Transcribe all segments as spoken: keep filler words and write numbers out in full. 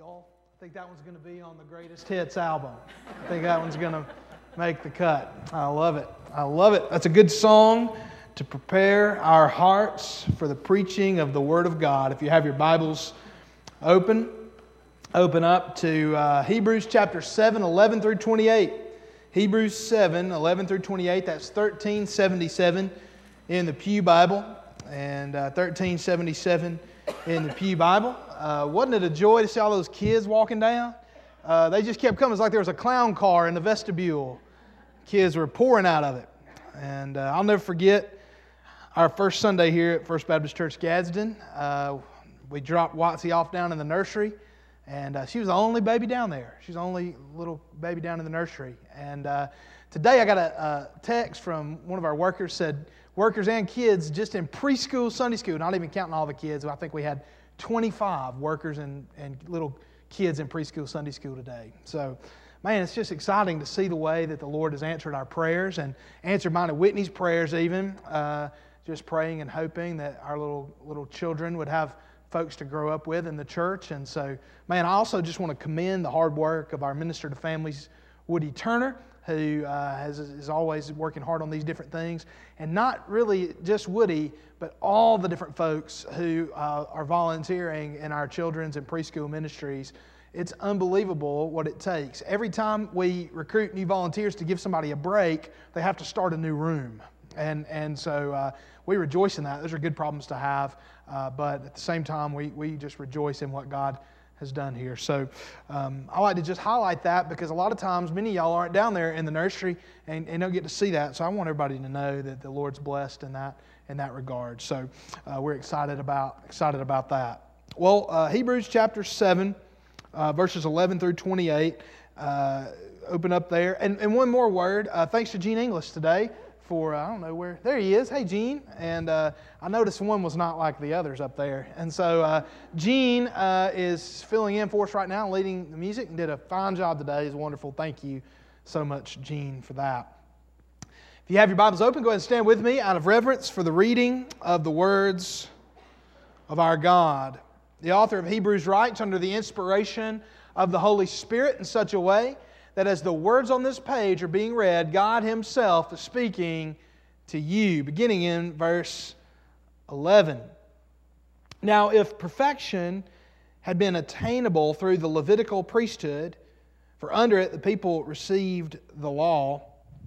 Joel. I think that one's going to be on the Greatest Hits album. I think that one's going to make the cut. I love it. I love it. That's a good song to prepare our hearts for the preaching of the Word of God. If you have your Bibles open, open up to uh, Hebrews chapter seven, eleven through twenty-eight. Hebrews seven, eleven through twenty-eight. That's thirteen seventy-seven in the Pew Bible. And uh, thirteen seventy-seven in the Pew Bible. Uh, wasn't it a joy to see all those kids walking down? Uh, they just kept coming. It's like there was a clown car in the vestibule. Kids were pouring out of it. And uh, I'll never forget our first Sunday here at First Baptist Church Gadsden. Uh, we dropped Watsy off down in the nursery. And uh, she was the only baby down there. She's the only little baby down in the nursery. And uh, today I got a, a text from one of our workers, said, workers and kids just in preschool Sunday school, not even counting all the kids. I think we had twenty-five workers and, and little kids in preschool Sunday school today. So, man, it's just exciting to see the way that the Lord has answered our prayers and answered mine and Whitney's prayers even. Uh, just praying and hoping that our little little children would have folks to grow up with in the church. And so, man, I also just want to commend the hard work of our Minister to Families, Woody Turner, who uh, has, is always working hard on these different things. And not really just Woody, but all the different folks who uh, are volunteering in our children's and preschool ministries. It's unbelievable what it takes. Every time we recruit new volunteers to give somebody a break, they have to start a new room. And and so uh, we rejoice in that. Those are good problems to have. Uh, but at the same time, we, we just rejoice in what God has done here. So um, I like to just highlight that because a lot of times many of y'all aren't down there in the nursery and, and don't get to see that. So I want everybody to know that the Lord's blessed in that in that regard. So uh, we're excited about excited about that. Well, uh, Hebrews chapter seven, uh, verses eleven through twenty-eight. Uh, open up there. And, and one more word. Uh, thanks to Gene English today for, uh, I don't know where, there he is. Hey, Gene. And uh, I noticed one was not like the others up there. And so uh, Gene uh, is filling in for us right now, leading the music, and did a fine job today. He's wonderful. Thank you so much, Gene, for that. If you have your Bibles open, go ahead and stand with me out of reverence for the reading of the words of our God. The author of Hebrews writes under the inspiration of the Holy Spirit in such a way that as the words on this page are being read, God Himself is speaking to you, beginning in verse eleven. Now, if perfection had been attainable through the Levitical priesthood, for under it the people received the law,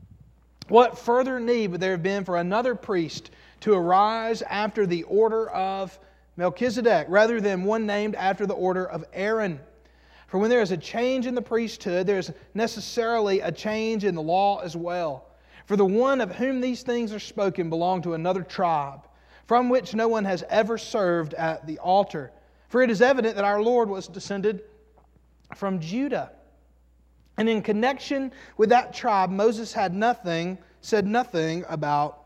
what further need would there have been for another priest to arise after the order of Melchizedek, rather than one named after the order of Aaron? For when there is a change in the priesthood, there is necessarily a change in the law as well. For the one of whom these things are spoken belonged to another tribe, from which no one has ever served at the altar. For it is evident that our Lord was descended from Judah. And in connection with that tribe, Moses had nothing, said nothing about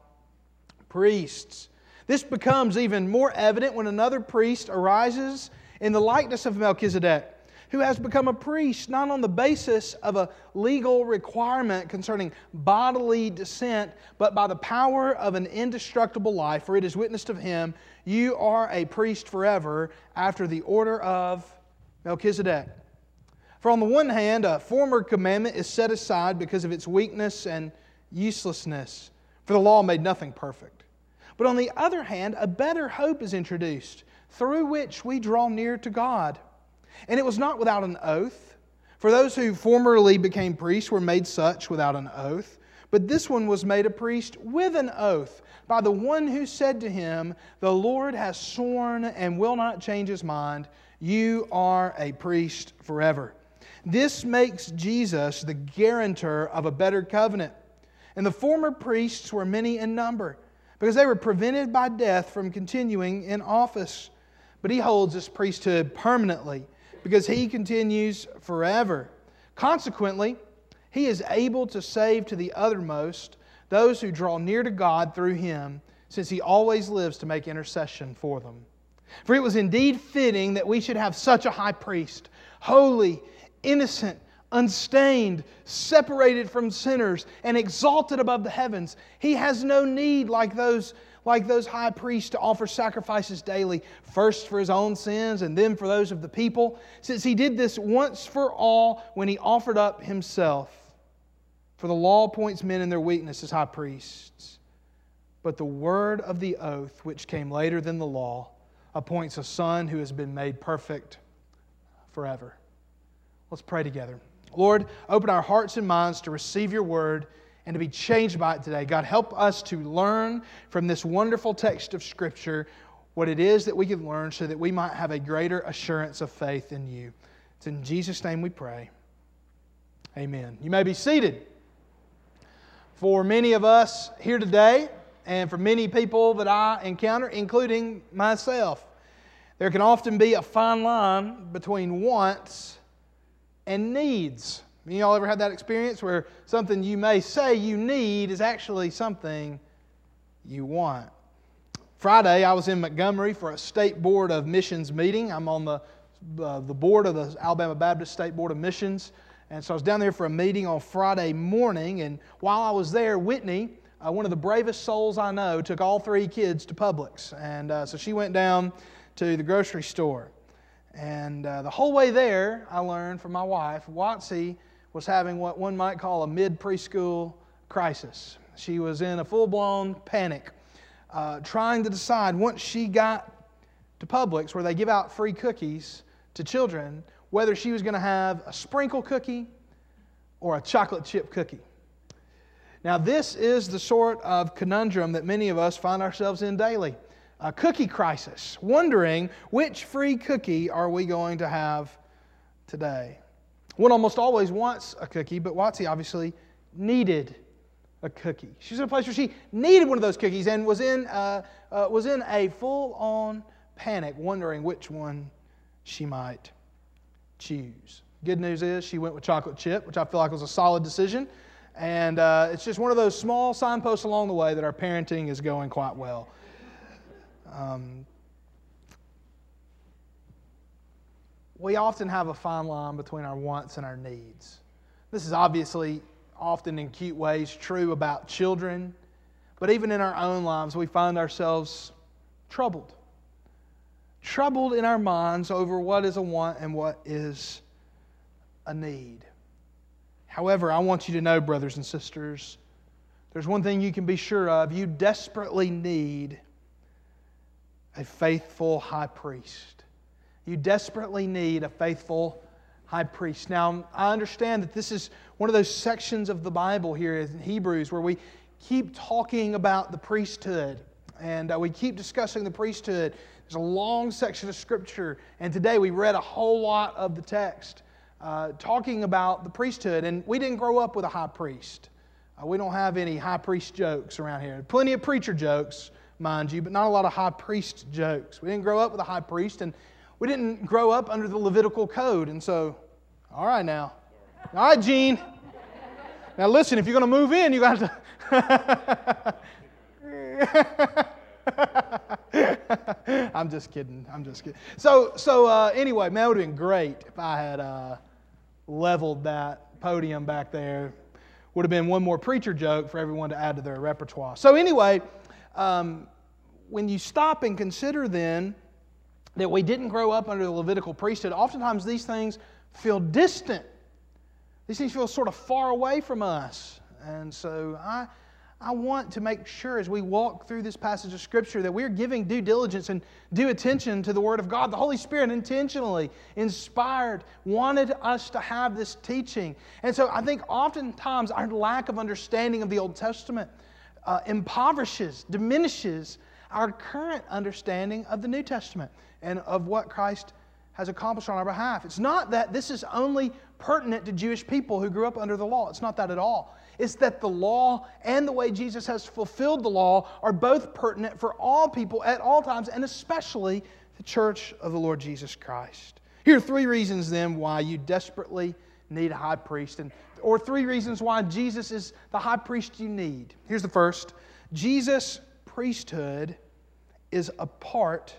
priests. This becomes even more evident when another priest arises in the likeness of Melchizedek, who has become a priest not on the basis of a legal requirement concerning bodily descent, but by the power of an indestructible life. For it is witnessed of him, you are a priest forever after the order of Melchizedek. For on the one hand, a former commandment is set aside because of its weakness and uselessness, for the law made nothing perfect. But on the other hand, a better hope is introduced, through which we draw near to God. And it was not without an oath, for those who formerly became priests were made such without an oath. But this one was made a priest with an oath, by the one who said to him, the Lord has sworn and will not change His mind, you are a priest forever. This makes Jesus the guarantor of a better covenant. And the former priests were many in number, because they were prevented by death from continuing in office. But He holds His priesthood permanently, because He continues forever. Consequently, He is able to save to the uttermost those who draw near to God through Him, since He always lives to make intercession for them. For it was indeed fitting that we should have such a high priest, holy, innocent, unstained, separated from sinners, and exalted above the heavens. He has no need, like those like those high priests to offer sacrifices daily, first for His own sins and then for those of the people, since He did this once for all when He offered up Himself. For the law appoints men in their weakness as high priests. But the word of the oath, which came later than the law, appoints a Son who has been made perfect forever. Let's pray together. Lord, open our hearts and minds to receive Your word and to be changed by it today. God, help us to learn from this wonderful text of Scripture what it is that we can learn so that we might have a greater assurance of faith in You. It's in Jesus' name we pray. Amen. You may be seated. For many of us here today, and for many people that I encounter, including myself, there can often be a fine line between wants and needs. You all ever had that experience where something you may say you need is actually something you want? Friday, I was in Montgomery for a State Board of Missions meeting. I'm on the, uh, the board of the Alabama Baptist State Board of Missions. And so I was down there for a meeting on Friday morning. And while I was there, Whitney, uh, one of the bravest souls I know, took all three kids to Publix. And uh, so she went down to the grocery store. And uh, the whole way there, I learned from my wife, Watsy was having what one might call a mid-preschool crisis. She was in a full-blown panic, uh, trying to decide once she got to Publix, where they give out free cookies to children, whether she was going to have a sprinkle cookie or a chocolate chip cookie. Now, this is the sort of conundrum that many of us find ourselves in daily. A cookie crisis, wondering which free cookie are we going to have today. One almost always wants a cookie, but Watsy obviously needed a cookie. She's in a place where she needed one of those cookies and was in uh, uh, was in a full-on panic, wondering which one she might choose. Good news is she went with chocolate chip, which I feel like was a solid decision. And uh, it's just one of those small signposts along the way that our parenting is going quite well. Um, we often have a fine line between our wants and our needs. This is obviously often in cute ways true about children, but even in our own lives we find ourselves troubled. Troubled in our minds over what is a want and what is a need. However, I want you to know, brothers and sisters, there's one thing you can be sure of. You desperately need a faithful high priest. You desperately need a faithful high priest. Now, I understand that this is one of those sections of the Bible here in Hebrews where we keep talking about the priesthood and uh, we keep discussing the priesthood. There's a long section of Scripture, and today we read a whole lot of the text uh, talking about the priesthood. And we didn't grow up with a high priest. Uh, we don't have any high priest jokes around here. Plenty of preacher jokes, mind you, but not a lot of high priest jokes. We didn't grow up with a high priest, and we didn't grow up under the Levitical code. And so, all right now. All right, Gene. Now listen, if you're going to move in, you got to... I'm just kidding. I'm just kidding. So, so uh, anyway, man, it would have been great if I had uh, leveled that podium back there. Would have been one more preacher joke for everyone to add to their repertoire. So anyway, um, when you stop and consider then that we didn't grow up under the Levitical priesthood, oftentimes these things feel distant. These things feel sort of far away from us. And so I... I want to make sure as we walk through this passage of Scripture that we're giving due diligence and due attention to the Word of God. The Holy Spirit intentionally inspired, wanted us to have this teaching. And so I think oftentimes our lack of understanding of the Old Testament uh, impoverishes, diminishes our current understanding of the New Testament and of what Christ has accomplished on our behalf. It's not that this is only pertinent to Jewish people who grew up under the law. It's not that at all. It's that the law and the way Jesus has fulfilled the law are both pertinent for all people at all times, and especially the church of the Lord Jesus Christ. Here are three reasons then why you desperately need a high priest, and or three reasons why Jesus is the high priest you need. Here's the first. Jesus' priesthood is apart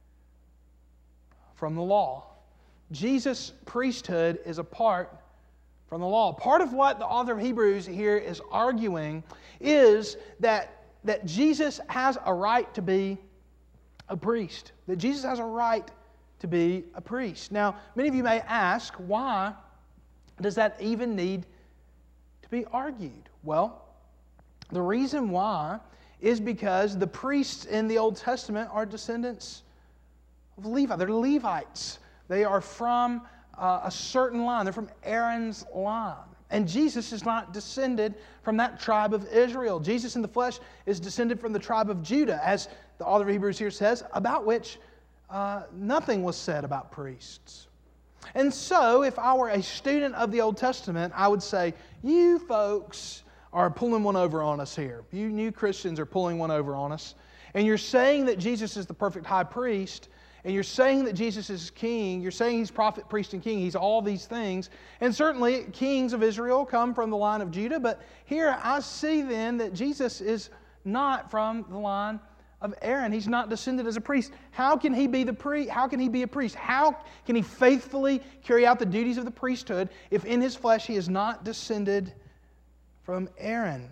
from the law. Jesus' priesthood is apart from the law. Part of what the author of Hebrews here is arguing is that that Jesus has a right to be a priest. That Jesus has a right to be a priest. Now, many of you may ask, why does that even need to be argued? Well, the reason why is because the priests in the Old Testament are descendants of Levi. They're Levites. They are from uh, a certain line. They're from Aaron's line. And Jesus is not descended from that tribe of Israel. Jesus in the flesh is descended from the tribe of Judah, as the author of Hebrews here says, about which uh, nothing was said about priests. And so, if I were a student of the Old Testament, I would say, you folks are pulling one over on us here. You new Christians are pulling one over on us. And you're saying that Jesus is the perfect high priest, and you're saying that Jesus is king, you're saying He's prophet, priest, and king, He's all these things. And certainly, kings of Israel come from the line of Judah, but here I see then that Jesus is not from the line of Aaron. He's not descended as a priest. How can He be the priest? How can He be a priest? How can He faithfully carry out the duties of the priesthood if in His flesh He is not descended from Aaron?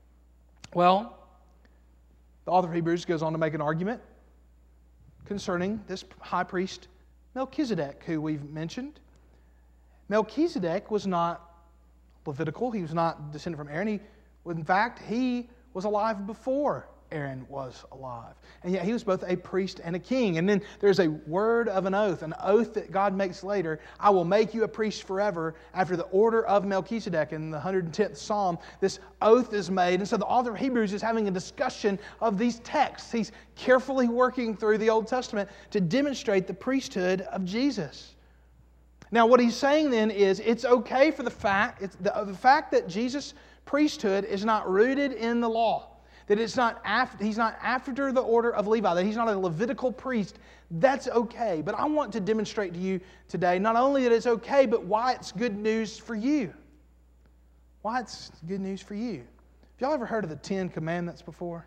Well, the author of Hebrews goes on to make an argument concerning this high priest Melchizedek, who we've mentioned. Melchizedek was not Levitical. He was not descended from Aaron. He, in fact, he was alive before Aaron was alive. And yet he was both a priest and a king. And then there's a word of an oath, an oath that God makes later. I will make you a priest forever after the order of Melchizedek. In the one hundred tenth Psalm, this oath is made. And so the author of Hebrews is having a discussion of these texts. He's carefully working through the Old Testament to demonstrate the priesthood of Jesus. Now what he's saying then is it's okay for the fact, it's the, the fact that Jesus' priesthood is not rooted in the law. That it's not after, he's not after the order of Levi, that he's not a Levitical priest, that's okay. But I want to demonstrate to you today not only that it's okay, but why it's good news for you. Why it's good news for you. Have y'all ever heard of the Ten Commandments before?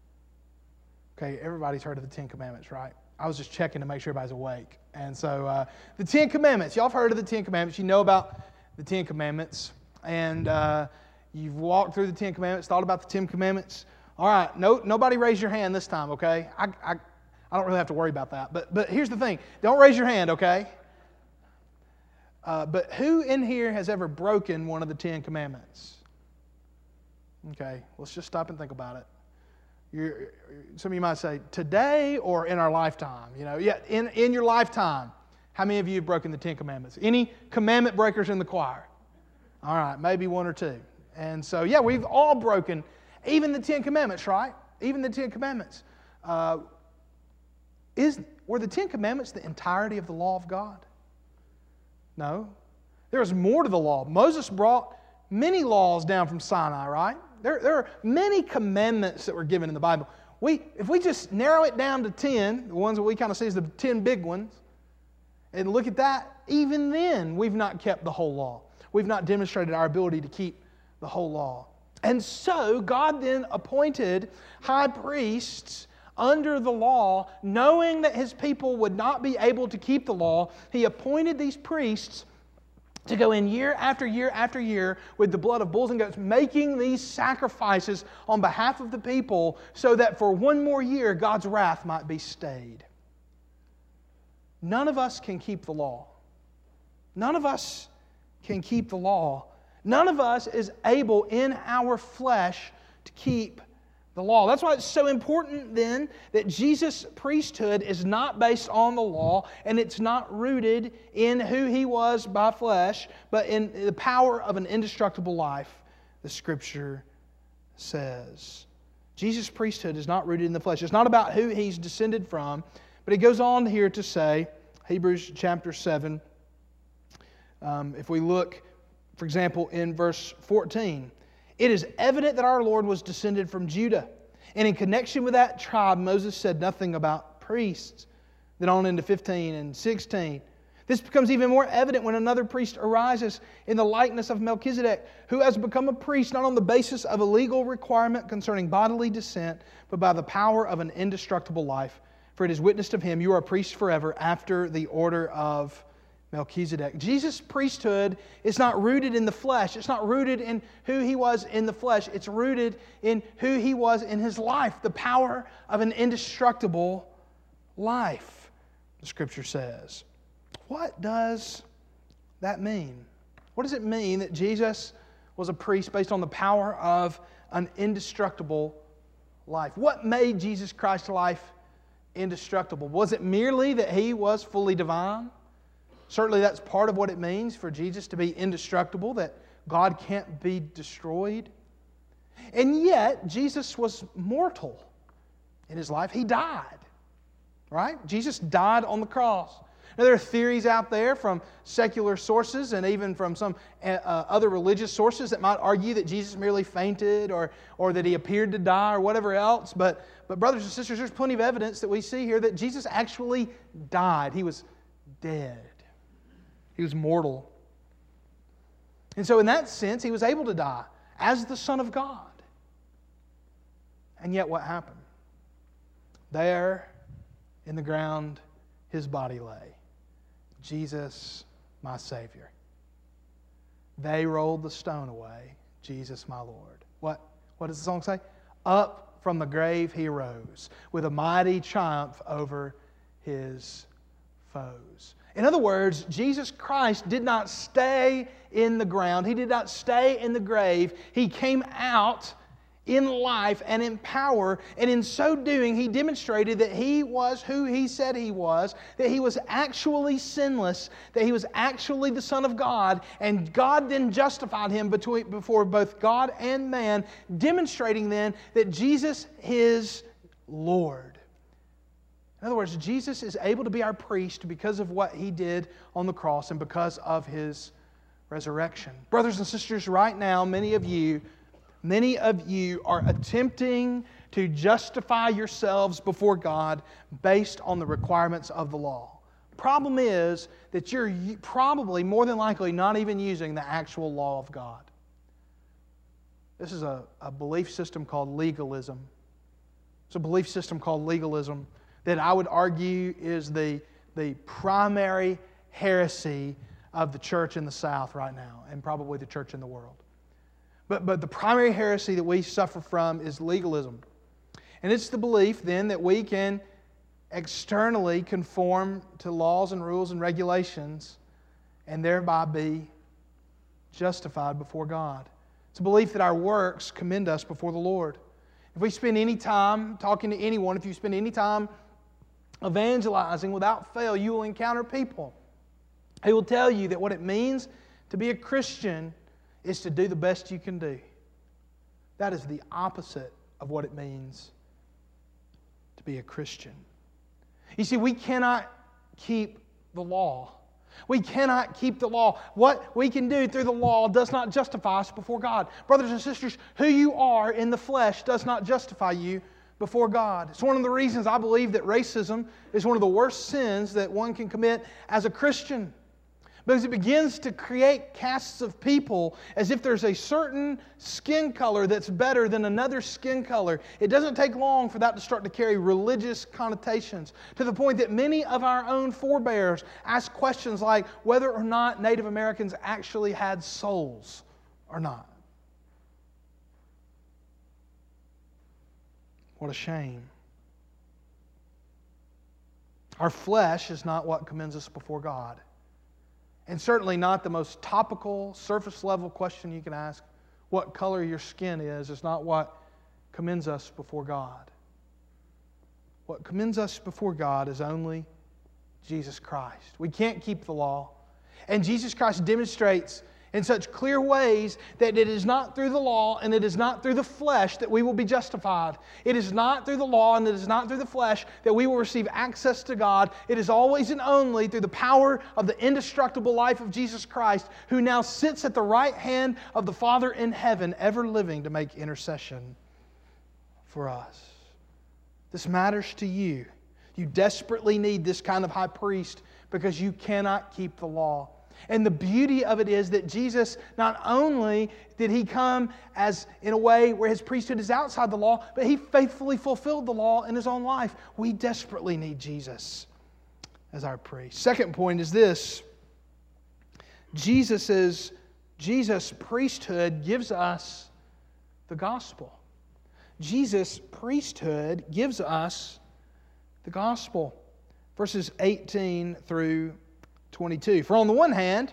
Okay, everybody's heard of the Ten Commandments, right? I was just checking to make sure everybody's awake. And so, uh, the Ten Commandments. Y'all have heard of the Ten Commandments. You know about the Ten Commandments. And uh, you've walked through the Ten Commandments, thought about the Ten Commandments. All right, no, nobody raise your hand this time, okay? I, I, I don't really have to worry about that. But, but here's the thing. Don't raise your hand, okay? Uh, but who in here has ever broken one of the Ten Commandments? Okay, let's just stop and think about it. You're, some of you might say, today or in our lifetime? You know, yeah, in, in your lifetime, how many of you have broken the Ten Commandments? Any commandment breakers in the choir? All right, maybe one or two. And so, yeah, we've all broken even the Ten Commandments, right? Even the Ten Commandments. Uh, is, were the Ten Commandments the entirety of the law of God? No. There was more to the law. Moses brought many laws down from Sinai, right? There, there are many commandments that were given in the Bible. We, if we just narrow it down to ten, the ones that we kind of see as the ten big ones, and look at that, even then we've not kept the whole law. We've not demonstrated our ability to keep the whole law. And so God then appointed high priests under the law, knowing that His people would not be able to keep the law. He appointed these priests to go in year after year after year with the blood of bulls and goats, making these sacrifices on behalf of the people so that for one more year God's wrath might be stayed. None of us can keep the law. None of us can keep the law. None of us is able in our flesh to keep the law. That's why it's so important then that Jesus' priesthood is not based on the law and it's not rooted in who He was by flesh, but in the power of an indestructible life, the Scripture says. Jesus' priesthood is not rooted in the flesh. It's not about who He's descended from, but it goes on here to say, Hebrews chapter seven, um, if we look, for example, in verse fourteen, it is evident that our Lord was descended from Judah. And in connection with that tribe, Moses said nothing about priests. Then on into fifteen and sixteen. This becomes even more evident when another priest arises in the likeness of Melchizedek, who has become a priest not on the basis of a legal requirement concerning bodily descent, but by the power of an indestructible life. For it is witnessed of him, you are a priest forever after the order of Melchizedek. Jesus' priesthood is not rooted in the flesh. It's not rooted in who He was in the flesh. It's rooted in who He was in His life, the power of an indestructible life, the Scripture says. What does that mean? What does it mean that Jesus was a priest based on the power of an indestructible life? What made Jesus Christ's life indestructible? Was it merely that He was fully divine? Certainly that's part of what it means for Jesus to be indestructible, that God can't be destroyed. And yet, Jesus was mortal in His life. He died, right? Jesus died on the cross. Now, there are theories out there from secular sources and even from some uh, other religious sources that might argue that Jesus merely fainted or, or that He appeared to die or whatever else. But, but brothers and sisters, there's plenty of evidence that we see here that Jesus actually died. He was dead. He was mortal. And so in that sense, He was able to die as the Son of God. And yet what happened? There in the ground His body lay. Jesus, my Savior. They rolled the stone away. Jesus, my Lord. What, what does the song say? Up from the grave He arose with a mighty triumph over His foes. In other words, Jesus Christ did not stay in the ground. He did not stay in the grave. He came out in life and in power, and in so doing, He demonstrated that He was who He said He was, that He was actually sinless, that He was actually the Son of God, and God then justified Him between, before both God and man, demonstrating then that Jesus is Lord. In other words, Jesus is able to be our priest because of what He did on the cross and because of His resurrection. Brothers and sisters, right now, many of you Many of you are attempting to justify yourselves before God based on the requirements of the law. Problem is that you're probably, more than likely, not even using the actual law of God. This is a, a belief system called legalism. It's a belief system called legalism that I would argue is the, the primary heresy of the church in the South right now, and probably the church in the world. But, but the primary heresy that we suffer from is legalism. And it's the belief then that we can externally conform to laws and rules and regulations and thereby be justified before God. It's a belief that our works commend us before the Lord. If we spend any time talking to anyone, if you spend any time evangelizing, without fail, you will encounter people who will tell you that what it means to be a Christian is to do the best you can do. That is the opposite of what it means to be a Christian. You see, we cannot keep the law. We cannot keep the law. What we can do through the law does not justify us before God. Brothers and sisters, who you are in the flesh does not justify you before God. It's one of the reasons I believe that racism is one of the worst sins that one can commit as a Christian. Because it begins to create castes of people as if there's a certain skin color that's better than another skin color. It doesn't take long for that to start to carry religious connotations, to the point that many of our own forebears ask questions like whether or not Native Americans actually had souls or not. What a shame. Our flesh is not what commends us before God. And certainly not the most topical, surface-level question you can ask. What color your skin is is not what commends us before God. What commends us before God is only Jesus Christ. We can't keep the law. And Jesus Christ demonstrates in such clear ways that it is not through the law and it is not through the flesh that we will be justified. It is not through the law and it is not through the flesh that we will receive access to God. It is always and only through the power of the indestructible life of Jesus Christ, who now sits at the right hand of the Father in heaven, ever living to make intercession for us. This matters to you. You desperately need this kind of high priest because you cannot keep the law. And the beauty of it is that Jesus, not only did He come as in a way where His priesthood is outside the law, but He faithfully fulfilled the law in His own life. We desperately need Jesus as our priest. Second point is this. Jesus's Jesus' priesthood gives us the gospel. Jesus' priesthood gives us the gospel. Verses eighteen through twenty-two. For on the one hand,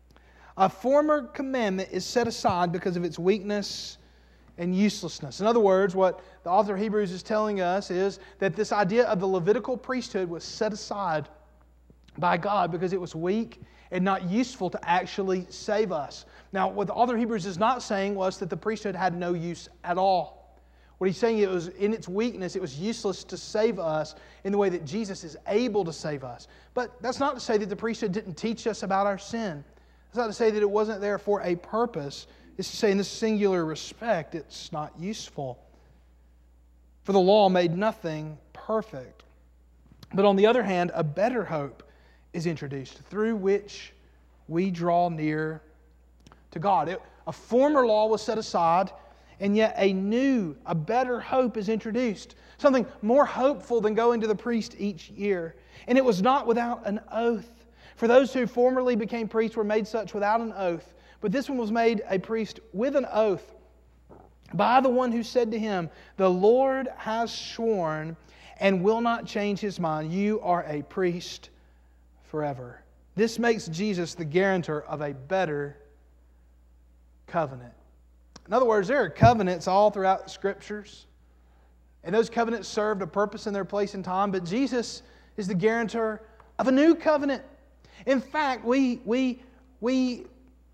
a former commandment is set aside because of its weakness and uselessness. In other words, what the author of Hebrews is telling us is that this idea of the Levitical priesthood was set aside by God because it was weak and not useful to actually save us. Now, what the author of Hebrews is not saying was that the priesthood had no use at all. What he's saying, it was in its weakness, it was useless to save us in the way that Jesus is able to save us. But that's not to say that the priesthood didn't teach us about our sin. It's not to say that it wasn't there for a purpose. It's to say in this singular respect, it's not useful. For the law made nothing perfect. But on the other hand, a better hope is introduced through which we draw near to God. It, a former law was set aside, and yet a new, a better hope is introduced. Something more hopeful than going to the priest each year. And it was not without an oath. For those who formerly became priests were made such without an oath. But this one was made a priest with an oath by the one who said to him, "The Lord has sworn and will not change His mind. You are a priest forever." This makes Jesus the guarantor of a better covenant. In other words, there are covenants all throughout the Scriptures. And those covenants served a purpose in their place and time. But Jesus is the guarantor of a new covenant. In fact, we, we, we,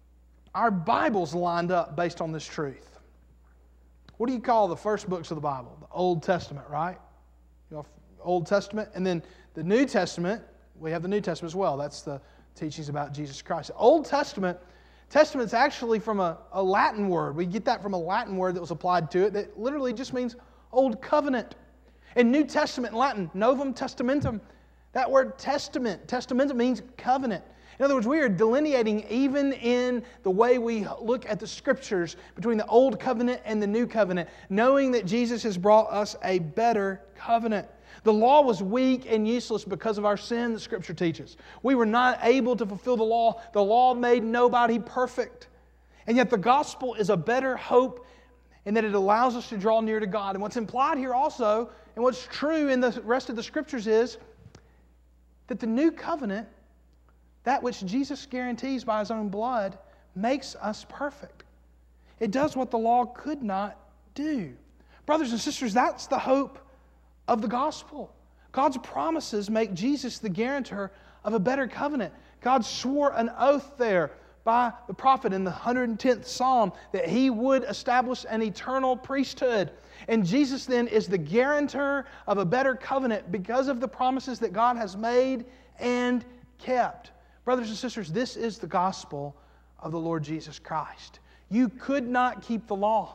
our Bible's lined up based on this truth. What do you call the first books of the Bible? The Old Testament, right? You know, Old Testament. And then the New Testament, we have the New Testament as well. That's the teachings about Jesus Christ. The Old Testament, Testament's actually from a, a Latin word. We get that from a Latin word that was applied to it that literally just means Old Covenant. And New Testament in Latin, Novum Testamentum. That word testament, testamentum means covenant. In other words, we are delineating even in the way we look at the Scriptures between the Old Covenant and the New Covenant, knowing that Jesus has brought us a better covenant. The law was weak and useless because of our sin, the Scripture teaches. We were not able to fulfill the law. The law made nobody perfect. And yet the gospel is a better hope in that it allows us to draw near to God. And what's implied here also, and what's true in the rest of the Scriptures is that the new covenant, that which Jesus guarantees by His own blood, makes us perfect. It does what the law could not do. Brothers and sisters, that's the hope of the gospel. God's promises make Jesus the guarantor of a better covenant. God swore an oath there by the prophet in the one hundred tenth Psalm that He would establish an eternal priesthood. And Jesus then is the guarantor of a better covenant because of the promises that God has made and kept. Brothers and sisters, this is the gospel of the Lord Jesus Christ. You could not keep the law.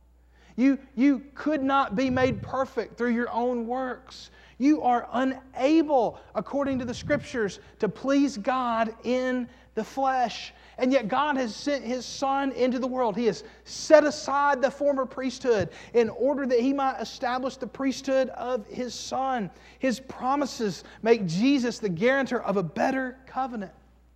You, you could not be made perfect through your own works. You are unable, according to the Scriptures, to please God in the flesh. And yet God has sent His Son into the world. He has set aside the former priesthood in order that He might establish the priesthood of His Son. His promises make Jesus the guarantor of a better covenant.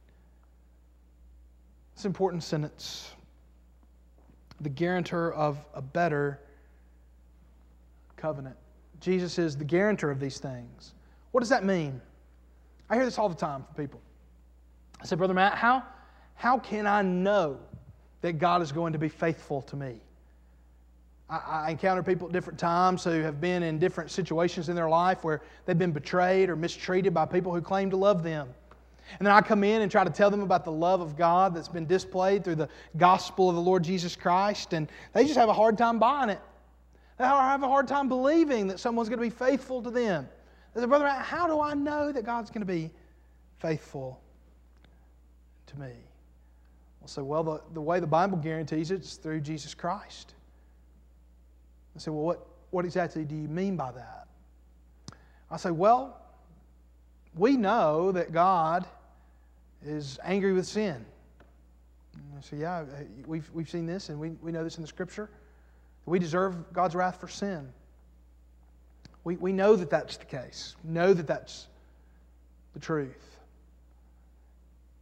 It's an important sentence. The guarantor of a better covenant. Jesus is the guarantor of these things. What does that mean? I hear this all the time from people. I say, Brother Matt, how, how can I know that God is going to be faithful to me? I, I encounter people at different times who have been in different situations in their life where they've been betrayed or mistreated by people who claim to love them. And then I come in and try to tell them about the love of God that's been displayed through the gospel of the Lord Jesus Christ, and they just have a hard time buying it. They have a hard time believing that someone's going to be faithful to them. They say, Brother, how do I know that God's going to be faithful to me? I'll say, well, the, the way the Bible guarantees it is through Jesus Christ. I say, well, what, what exactly do you mean by that? I say, well, we know that God is angry with sin. And I say, yeah, we've, we've seen this and we, we know this in the Scripture. We deserve God's wrath for sin. We, we know that that's the case. We know that that's the truth.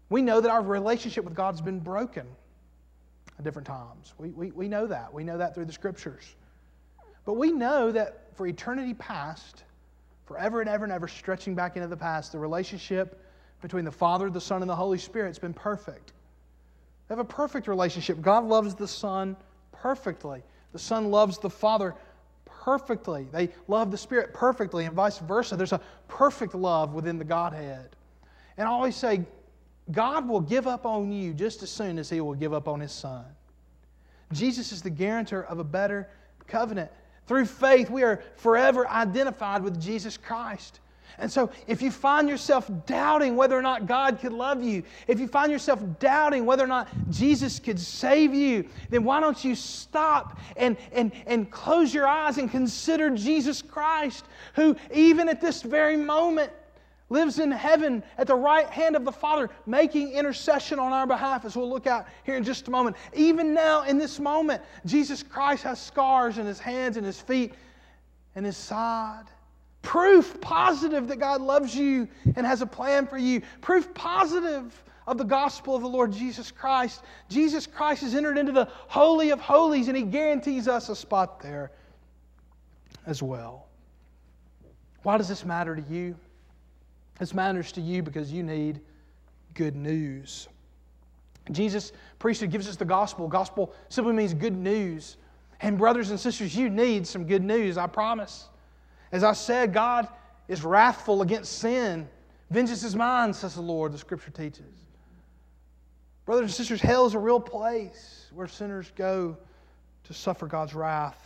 We know that our relationship with God's been broken at different times. We, we, we know that. We know that through the Scriptures. But we know that for eternity past, forever and ever and ever, stretching back into the past, the relationship between the Father, the Son, and the Holy Spirit has been perfect. They have a perfect relationship. God loves the Son perfectly. The Son loves the Father perfectly. They love the Spirit perfectly, and vice versa. There's a perfect love within the Godhead. And I always say, God will give up on you just as soon as He will give up on His Son. Jesus is the guarantor of a better covenant. Through faith, we are forever identified with Jesus Christ. And so, if you find yourself doubting whether or not God could love you, if you find yourself doubting whether or not Jesus could save you, then why don't you stop and, and, and close your eyes and consider Jesus Christ, who even at this very moment lives in heaven at the right hand of the Father, making intercession on our behalf, as we'll look at here in just a moment. Even now, in this moment, Jesus Christ has scars in His hands and His feet and His side. Proof positive that God loves you and has a plan for you. Proof positive of the gospel of the Lord Jesus Christ. Jesus Christ has entered into the Holy of Holies, and He guarantees us a spot there as well. Why does this matter to you? This matters to you because you need good news. Jesus' priesthood gives us the gospel. Gospel simply means good news. And brothers and sisters, you need some good news, I promise. As I said, God is wrathful against sin. Vengeance is mine, says the Lord, the Scripture teaches. Brothers and sisters, hell is a real place where sinners go to suffer God's wrath.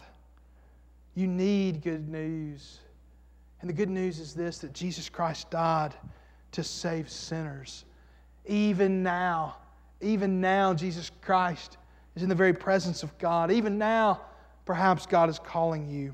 You need good news. And the good news is this, that Jesus Christ died to save sinners. Even now, even now, Jesus Christ is in the very presence of God. Even now, perhaps God is calling you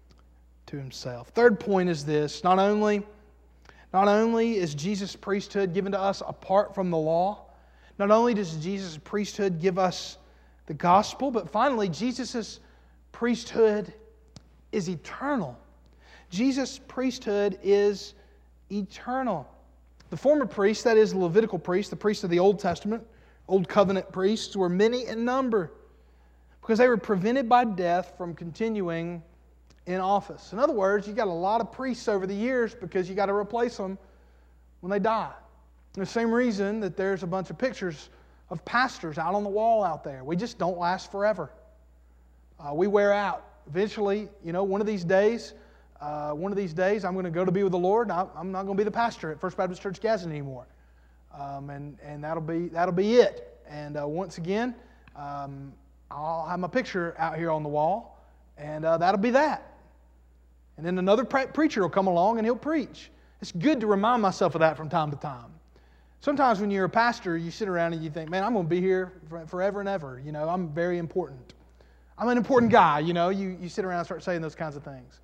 to Himself. Third point is this, not only, not only is Jesus' priesthood given to us apart from the law, not only does Jesus' priesthood give us the gospel, but finally, Jesus' priesthood is eternal. Jesus' priesthood is eternal. The former priests, that is the Levitical priests, the priests of the Old Testament, Old Covenant priests, were many in number because they were prevented by death from continuing in office. In other words, you got a lot of priests over the years because you got to replace them when they die. The same reason that there's a bunch of pictures of pastors out on the wall out there. We just don't last forever. Uh, we wear out. Eventually, you know, one of these days, uh, one of these days, I'm going to go to be with the Lord. And I, I'm not going to be the pastor at First Baptist Church Gadsden anymore, um, and and that'll be that'll be it. And uh, once again, um, I'll have my picture out here on the wall, and uh, that'll be that. And then another pre- preacher will come along and he'll preach. It's good to remind myself of that from time to time. Sometimes when you're a pastor, you sit around and you think, man, I'm going to be here forever and ever. You know, I'm very important. I'm an important guy. You know, you, you sit around and start saying those kinds of things.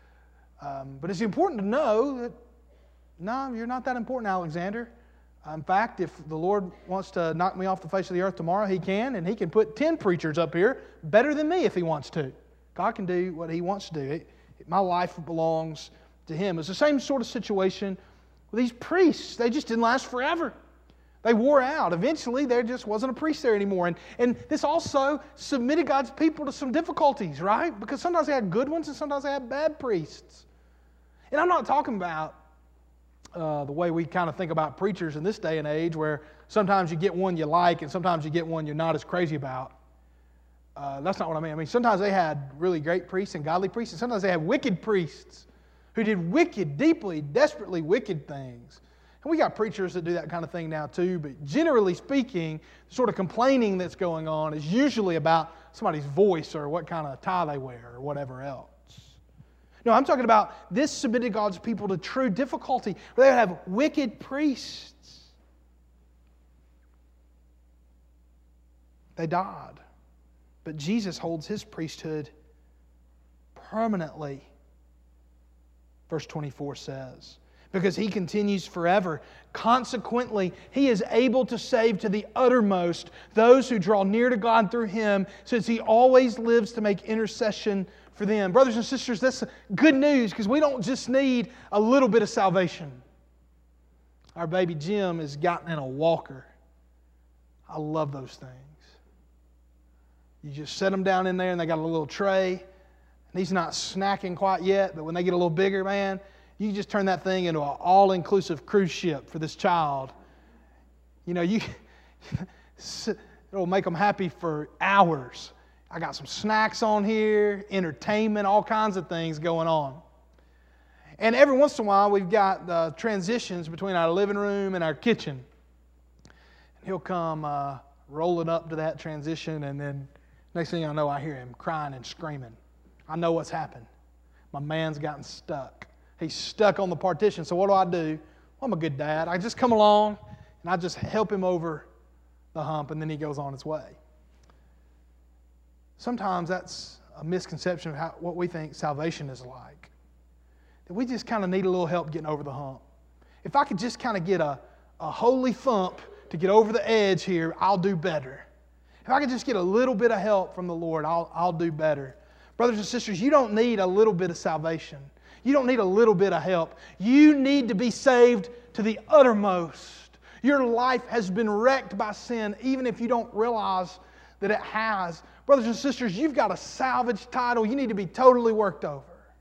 Um, but it's important to know that, no, you're not that important, Alexander. In fact, if the Lord wants to knock me off the face of the earth tomorrow, He can, and He can put ten preachers up here better than me if He wants to. God can do what He wants to do. It, My life belongs to Him. It's the same sort of situation with these priests. They just didn't last forever. They wore out. Eventually, there just wasn't a priest there anymore. And, and this also submitted God's people to some difficulties, right? Because sometimes they had good ones and sometimes they had bad priests. And I'm not talking about uh, the way we kind of think about preachers in this day and age, where sometimes you get one you like and sometimes you get one you're not as crazy about. Uh, that's not what I mean. I mean, sometimes they had really great priests and godly priests, and sometimes they had wicked priests who did wicked, deeply, desperately wicked things. And we got preachers that do that kind of thing now too, but generally speaking, the sort of complaining that's going on is usually about somebody's voice or what kind of tie they wear or whatever else. No, I'm talking about this submitted God's people to true difficulty, where they would have wicked priests. They died. But Jesus holds His priesthood permanently, verse twenty-four says, because He continues forever. Consequently, He is able to save to the uttermost those who draw near to God through Him, since He always lives to make intercession for them. Brothers and sisters, that's good news, because we don't just need a little bit of salvation. our baby Jim has gotten in a walker. I love those things. You just set them down in there and they got a little tray. And he's not snacking quite yet, but when they get a little bigger, man, you just turn that thing into an all-inclusive cruise ship for this child. You know, you it'll make them happy for hours. I got some snacks on here, entertainment, all kinds of things going on. And every once in a while, we've got uh, transitions between our living room and our kitchen. And he'll come uh, rolling up to that transition, and then next thing I know, I hear him crying and screaming. I know what's happened. My man's gotten stuck. He's stuck on the partition. So what do I do? Well, I'm a good dad. I just come along, and I just help him over the hump, and then he goes on his way. Sometimes that's a misconception of how, what we think salvation is like. That we just kind of need a little help getting over the hump. If I could just kind of get a, a holy thump to get over the edge here, I'll do better. If I could just get a little bit of help from the Lord, I'll, I'll do better. Brothers and sisters, you don't need a little bit of salvation. You don't need a little bit of help. You need to be saved to the uttermost. Your life has been wrecked by sin, even if you don't realize that it has. Brothers and sisters, you've got a salvage title. You need to be totally worked over.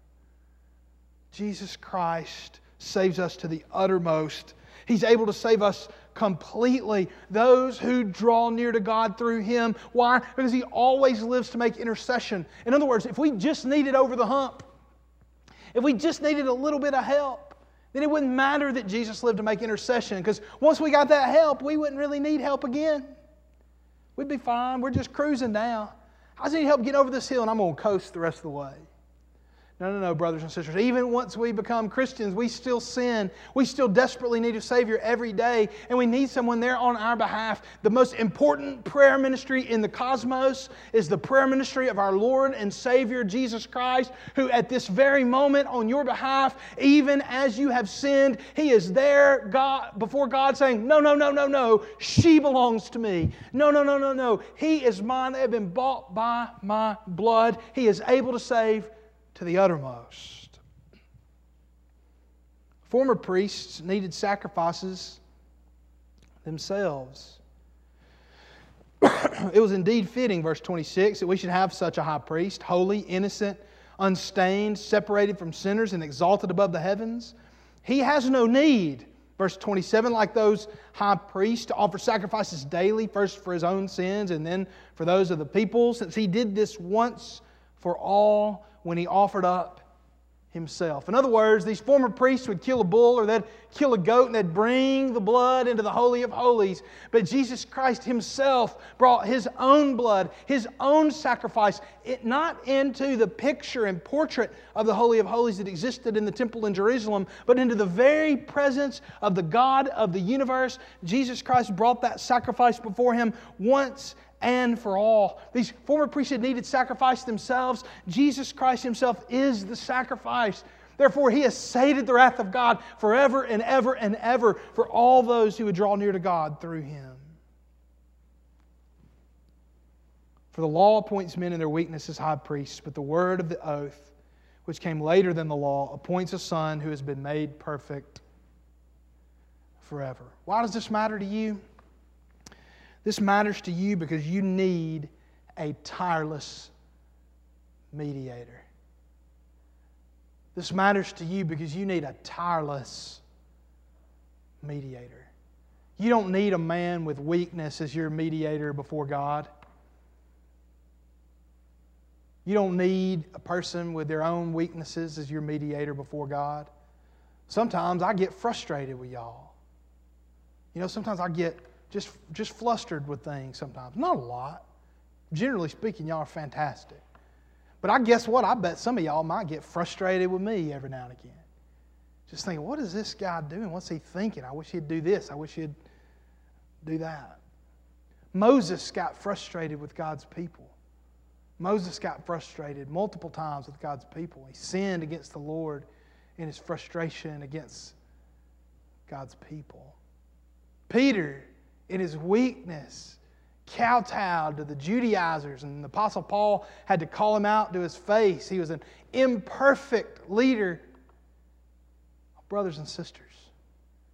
Jesus Christ saves us to the uttermost. He's able to save us completely. Those who draw near to God through Him. Why? Because He always lives to make intercession. In other words, if we just needed over the hump, if we just needed a little bit of help, then it wouldn't matter that Jesus lived to make intercession, because once we got that help, we wouldn't really need help again. We'd be fine. We're just cruising now. I just need help getting over this hill, and I'm going to coast the rest of the way. No, no, no, brothers and sisters. Even once we become Christians, we still sin. We still desperately need a Savior every day, and we need someone there on our behalf. The most important prayer ministry in the cosmos is the prayer ministry of our Lord and Savior, Jesus Christ, who at this very moment on your behalf, even as you have sinned, He is there God, before God saying, no, no, no, no, no, she belongs to me. No, no, no, no, no, He is mine. They have been bought by my blood. He is able to save to the uttermost. Former priests needed sacrifices themselves. It was indeed fitting, verse twenty-six, that we should have such a high priest, holy, innocent, unstained, separated from sinners, and exalted above the heavens. He has no need, verse twenty-seven, like those high priests, to offer sacrifices daily, first for His own sins and then for those of the people, since He did this once for all when He offered up Himself. In other words, these former priests would kill a bull or they'd kill a goat and they'd bring the blood into the Holy of Holies. But Jesus Christ Himself brought His own blood, His own sacrifice, it not into the picture and portrait of the Holy of Holies that existed in the temple in Jerusalem, but into the very presence of the God of the universe. Jesus Christ brought that sacrifice before Him once and for all. These former priests had needed sacrifice themselves. Jesus Christ Himself is the sacrifice. Therefore, He has sated the wrath of God forever and ever and ever for all those who would draw near to God through Him. For the law appoints men in their weakness as high priests, but the word of the oath, which came later than the law, appoints a Son who has been made perfect forever. Why does this matter to you? This matters to you because you need a tireless mediator. This matters to you because you need a tireless mediator. You don't need a man with weakness as your mediator before God. You don't need a person with their own weaknesses as your mediator before God. Sometimes I get frustrated with y'all. You know, sometimes I get Just, just flustered with things sometimes. Not a lot. Generally speaking, y'all are fantastic. But I guess what? I bet some of y'all might get frustrated with me every now and again. Just thinking, what is this guy doing? What's he thinking? I wish he'd do this. I wish he'd do that. Moses got frustrated with God's people. Moses got frustrated multiple times with God's people. He sinned against the Lord in his frustration against God's people. Peter, in his weakness, kowtowed to the Judaizers, and the Apostle Paul had to call him out to his face. He was an imperfect leader. Brothers and sisters,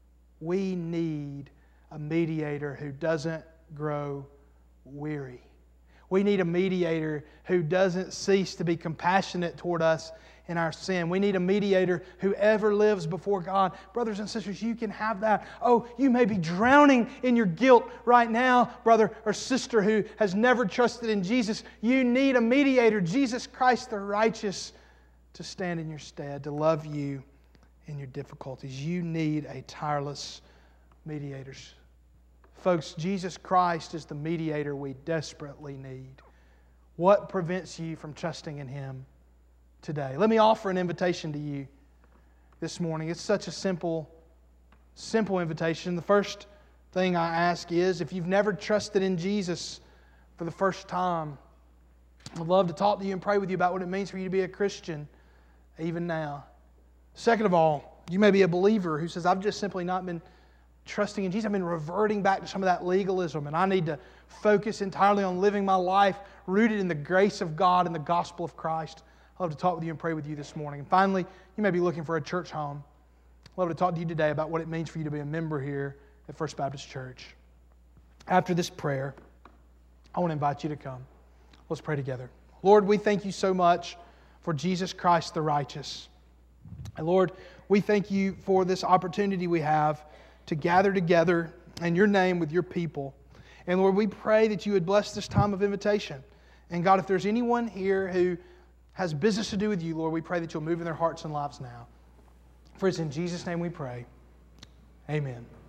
We need a mediator who doesn't grow weary. We need a mediator who doesn't cease to be compassionate toward us in our sin. We need a mediator who ever lives before God. Brothers and sisters, you can have that. Oh, you may be drowning in your guilt right now, brother or sister who has never trusted in Jesus. You need a mediator, Jesus Christ the righteous, to stand in your stead, to love you in your difficulties. You need a tireless mediator. Folks, Jesus Christ is the mediator we desperately need. What prevents you from trusting in Him today? Let me offer an invitation to you this morning. It's such a simple, simple invitation. The first thing I ask is, if you've never trusted in Jesus for the first time, I'd love to talk to you and pray with you about what it means for you to be a Christian even now. Second of all, you may be a believer who says, I've just simply not been trusting in Jesus. I've been reverting back to some of that legalism, and I need to focus entirely on living my life rooted in the grace of God and the gospel of Christ. I'd love to talk with you and pray with you this morning. And finally, you may be looking for a church home. I'd love to talk to you today about what it means for you to be a member here at First Baptist Church. After this prayer, I want to invite you to come. Let's pray together. Lord, we thank you so much for Jesus Christ the righteous. And Lord, we thank you for this opportunity we have to gather together in your name with your people. And Lord, we pray that you would bless this time of invitation. And God, if there's anyone here who has business to do with you, Lord, we pray that you'll move in their hearts and lives now. For it's in Jesus' name we pray. Amen.